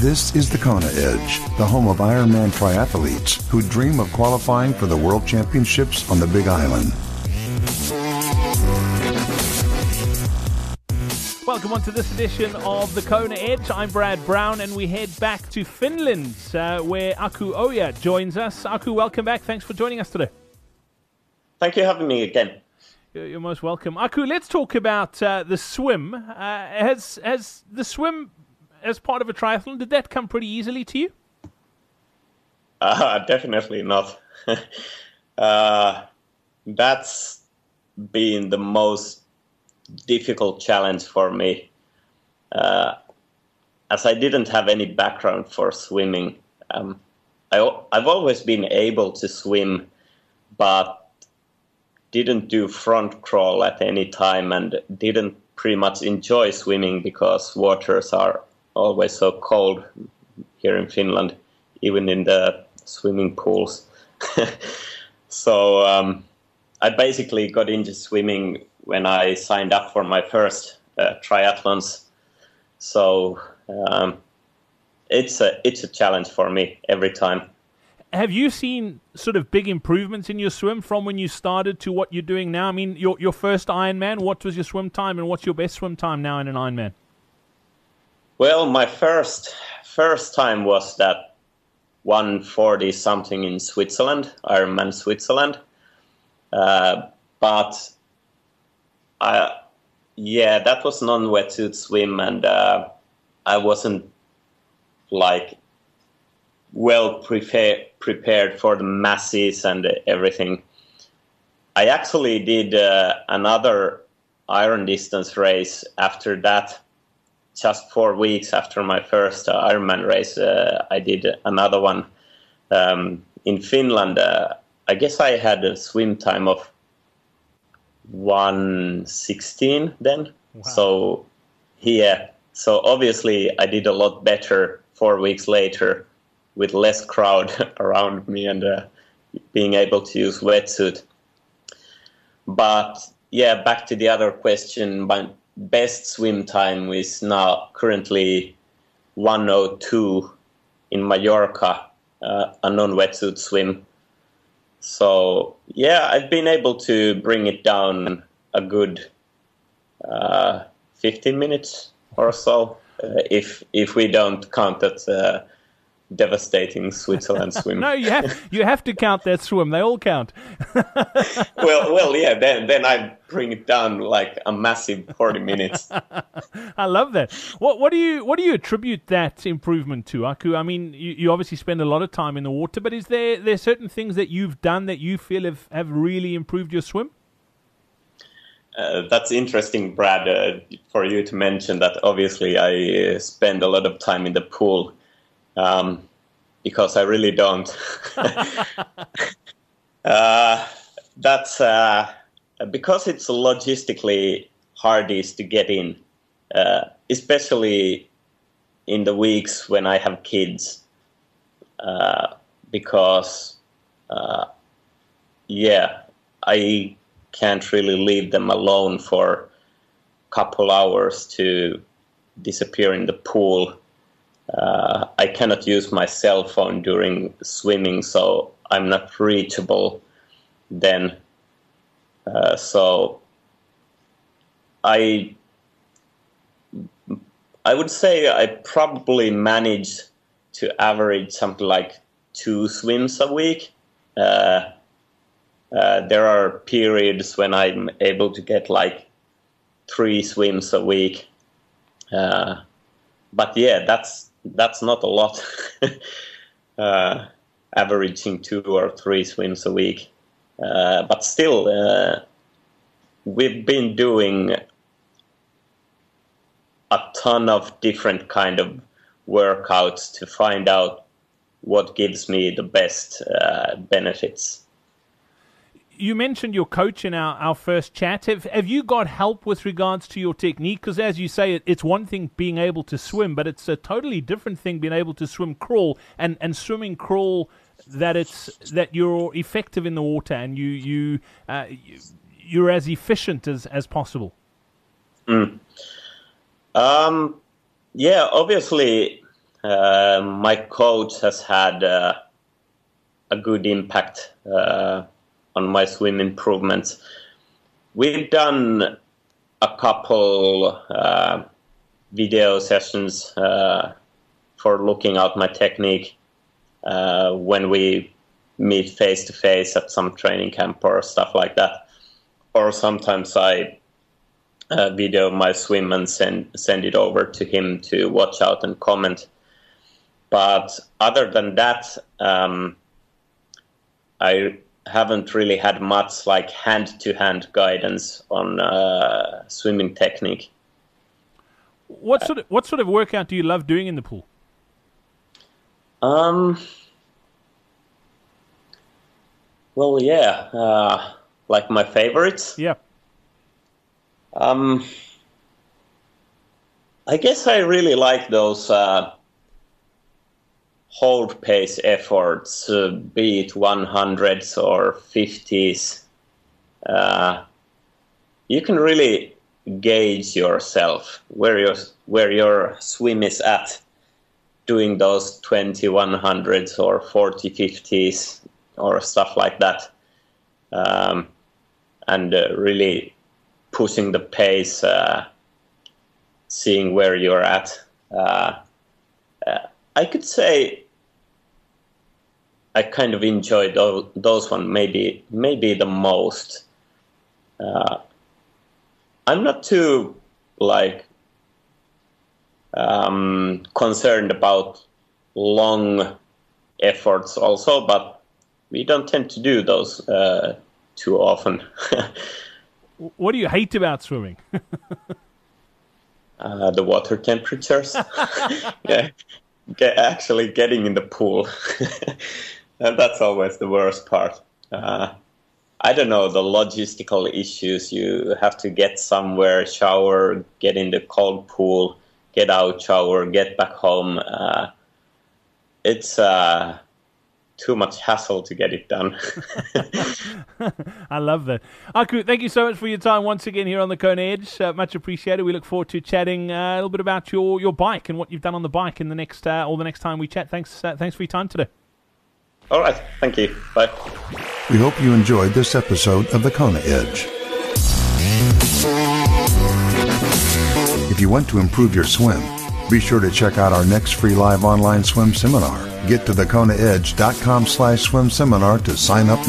This is the Kona Edge, the home of Ironman triathletes who dream of qualifying for the World Championships on the Big Island. Welcome on to this edition of the Kona Edge. I'm Brad Brown, and we head back to Finland, where Aku Oja joins us. Aku, welcome back. Thanks for joining us today. Thank you for having me again. You're most welcome. Aku, let's talk about the swim. Has the swim as part of a triathlon, did that come pretty easily to you? Definitely not. That's been the most difficult challenge for me. As I didn't have any background for swimming, I've always been able to swim, but didn't do front crawl at any time and didn't pretty much enjoy swimming because waters are always so cold here in Finland, even in the swimming pools. So I basically got into swimming when I signed up for my first triathlons. So it's a challenge for me every time. Have you seen sort of big improvements in your swim from when you started to what you're doing now? I mean, your first Ironman, what was your swim time and what's your best swim time now in an Ironman? Well, my first time was that 140 something in Switzerland, Ironman Switzerland. But that was non-wetsuit swim, and I wasn't like well prepared for the masses and everything. I actually did another iron distance race after that. Just 4 weeks after my first Ironman race, I did another one in Finland. I guess I had a swim time of 1:16 then. Wow. So obviously I did a lot better 4 weeks later with less crowd around me and being able to use wetsuit. But yeah, back to the other question. My best swim time is now currently 1:02 in Mallorca, a non-wetsuit swim. So yeah, I've been able to bring it down a good 15 minutes or so, if we don't count that devastating Switzerland swim. No, you have to count that swim. They all count. well, yeah. Then I bring it down like a massive 40 minutes. I love that. What do you attribute that improvement to, Aku? I mean, you obviously spend a lot of time in the water, but is there certain things that you've done that you feel have really improved your swim? That's interesting, Brad, for you to mention that. Obviously, I spend a lot of time in the pool. Because I really don't. That's because it's logistically hardest to get in, especially in the weeks when I have kids. Because, I can't really leave them alone for a couple hours to disappear in the pool. I cannot use my cell phone during swimming, so I'm not reachable then. So I would say I probably manage to average something like 2 swims a week. There are periods when I'm able to get like 3 swims a week. But yeah, that's not a lot. Averaging 2 or 3 swims a week. But still, we've been doing a ton of different kind of workouts to find out what gives me the best benefits. You mentioned your coach in our first chat. Have you got help with regards to your technique? Because as you say, it's one thing being able to swim, but it's a totally different thing being able to swim crawl and swimming crawl that you're effective in the water and you're as efficient as possible. Yeah, obviously my coach has had a good impact on my swim improvements. We've done a couple video sessions for looking at my technique when we meet face to face at some training camp or stuff like that. Or sometimes I video my swim and send it over to him to watch out and comment. But other than that, I haven't really had much like hand-to-hand guidance on swimming technique. What sort of workout do you love doing in the pool? Well, yeah, like my favorites. Yeah. I guess I really like those hold pace efforts, be it 100s or 50s. You can really gauge yourself where your swim is at doing those 20 100s or 40 50s or stuff like that, and really pushing the pace, seeing where you're at. I could say I kind of enjoyed those one maybe the most. I'm not too concerned about long efforts also, but we don't tend to do those too often. What do you hate about swimming? The water temperatures. Yeah, actually getting in the pool. And that's always the worst part. I don't know, the logistical issues. You have to get somewhere, shower, get in the cold pool, get out, shower, get back home. It's too much hassle to get it done. I love that. Aku, thank you so much for your time once again here on the Kona Edge. Much appreciated. We look forward to chatting a little bit about your bike and what you've done on the bike in the next time we chat. Thanks for your time today. All right. Thank you. Bye. We hope you enjoyed this episode of the Kona Edge. If you want to improve your swim, be sure to check out our next free live online swim seminar. Get to thekonaedge.com/swim seminar to sign up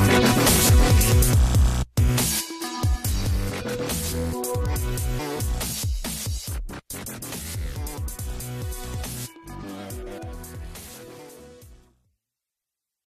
now.